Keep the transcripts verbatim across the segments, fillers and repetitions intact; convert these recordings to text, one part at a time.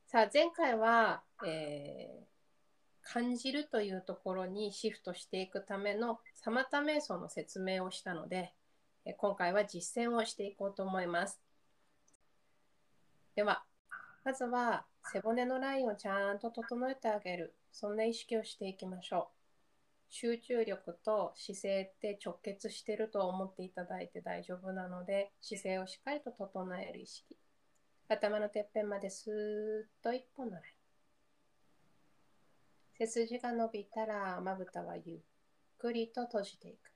さあ、前回は、えー感じるというところにシフトしていくためのサマタ瞑想の説明をしたので、え今回は実践をしていこうと思います。では、まずは背骨のラインをちゃんと整えてあげる。そんな意識をしていきましょう。集中力と姿勢って直結していると思っていただいて大丈夫なので、姿勢をしっかりと整える意識。頭のてっぺんまでスーッと一本のライン。背筋が伸びたら、まぶたはゆっくりと閉じていく。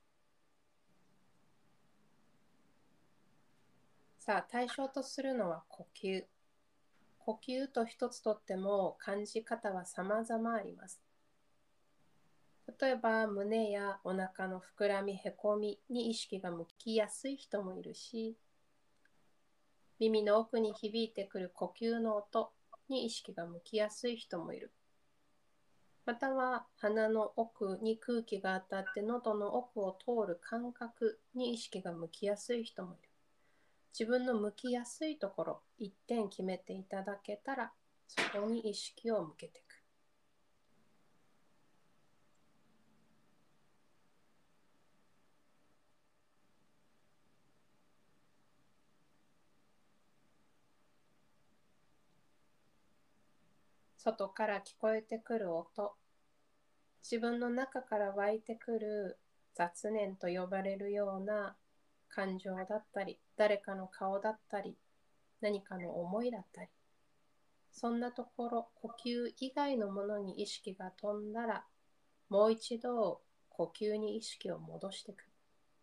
さあ、対象とするのは呼吸。呼吸と一つとっても感じ方は様々あります。例えば、胸やお腹の膨らみ、へこみに意識が向きやすい人もいるし、耳の奥に響いてくる呼吸の音に意識が向きやすい人もいる。または鼻の奥に空気が当たって喉の奥を通る感覚に意識が向きやすい人もいる。自分の向きやすいところ、一点決めていただけたら、そこに意識を向けていく。外から聞こえてくる音、自分の中から湧いてくる雑念と呼ばれるような感情だったり、誰かの顔だったり、何かの思いだったり、そんなところ、呼吸以外のものに意識が飛んだら、もう一度呼吸に意識を戻していく。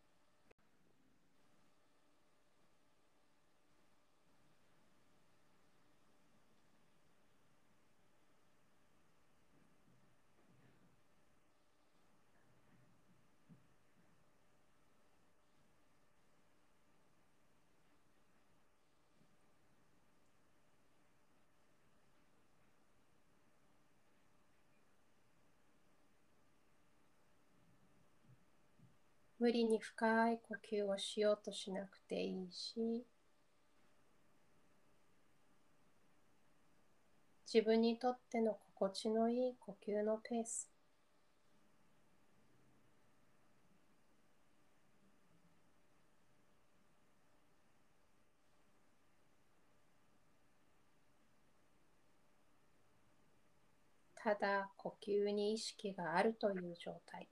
無理に深い呼吸をしようとしなくていいし、自分にとっての心地のいい呼吸のペース。ただ呼吸に意識があるという状態。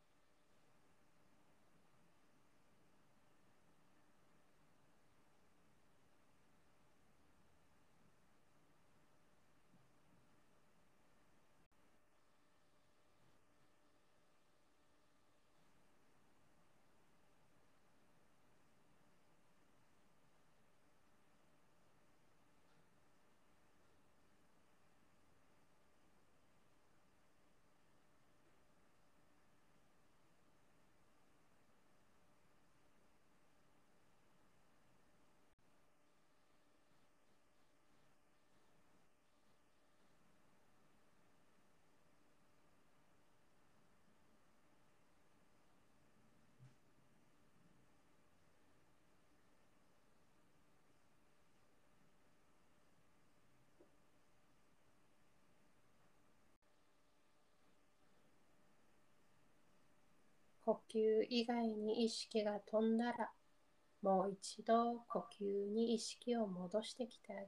呼吸以外に意識が飛んだら、もう一度呼吸に意識を戻してきてあげる。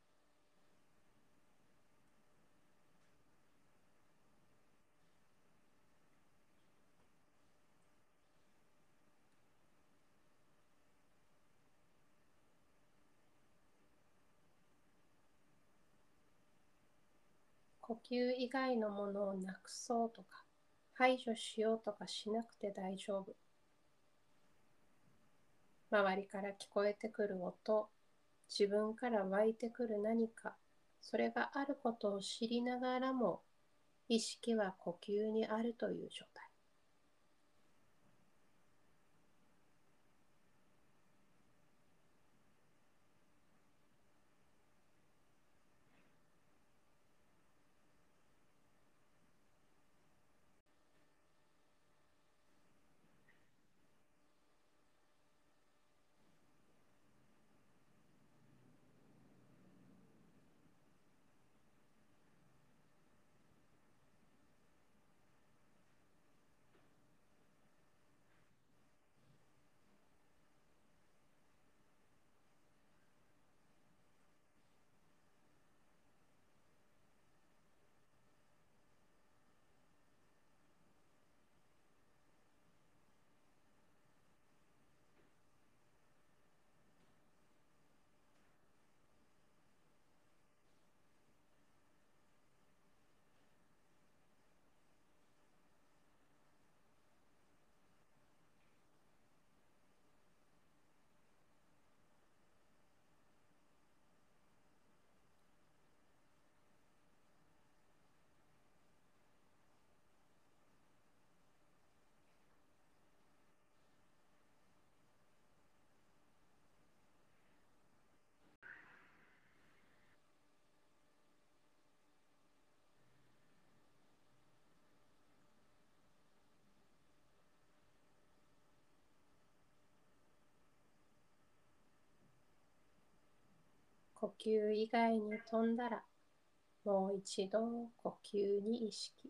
呼吸以外のものをなくそうとか、排除しようとかしなくて大丈夫。周りから聞こえてくる音、自分から湧いてくる何か、それがあることを知りながらも、意識は呼吸にあるという状態。 呼吸以外に飛んだら、もう一度呼吸に意識。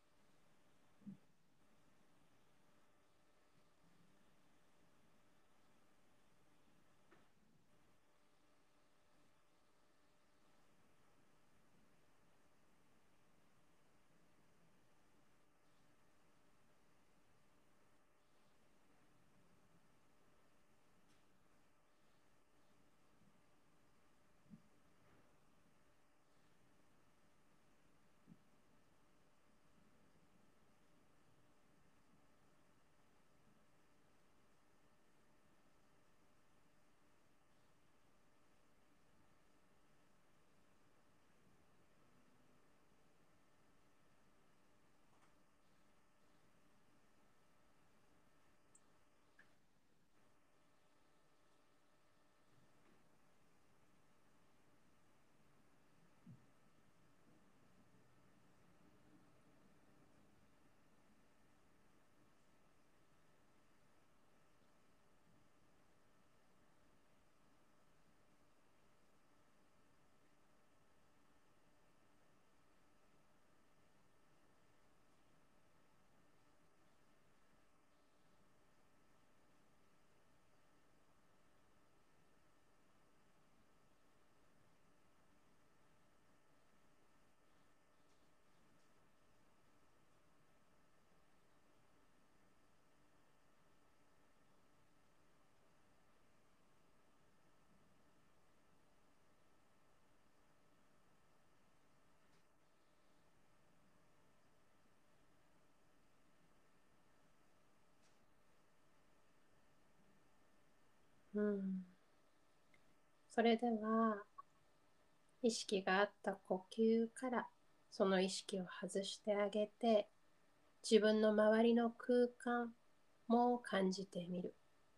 うん、それでは、意識があった呼吸からその意識を外してあげて、自分の周りの空間も感じてみる。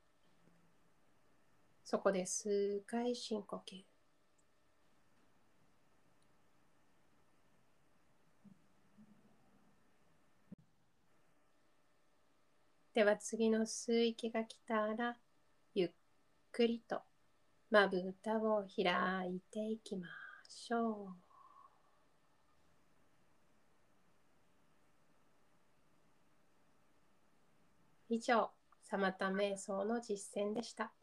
そこで数回深呼吸。では次の吸う息が来たら、ゆっくりとまぶたを開いていきましょう。以上、サマタ瞑想の実践でした。